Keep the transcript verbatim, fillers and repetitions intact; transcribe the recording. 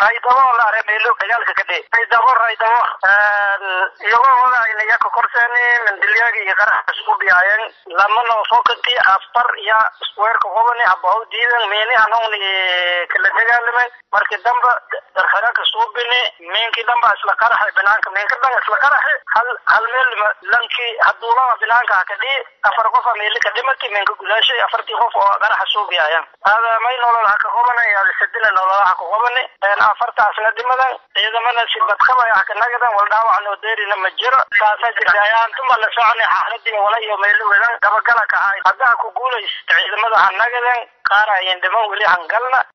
raydabo la reebelo dagaalka ka dhig raydabo raydabo iyagoo wada inay ka korsanay mandiliyada iyo qarax isku biyayeen lamana soo kati afar ya square ka qobani abaw diidan meeni anoon kala dagaalamay markii dambe darxara ka soo bini meenkii dambe isla qaraxay banaanka meenka dambe isla qaraxay hal hal meel lanki haduula banaanka ka dhig afar qof meel ka dhimatay meenka gudaashay afartii qof oo qarax soo biyayeen hada may nolol ka qobanay ya sadina nolol ka qobanay een afartaas la dhimadan ciidamada si badqaba ya ka nagadan wal dhaawac oo deerina ma jiro taasa jirayaan tuma la soconay xaaladii wala iyo meel wedan gabagala ka hay hada ku guuleystay ciidamada nagadan qaar ay indhaman wali hangalna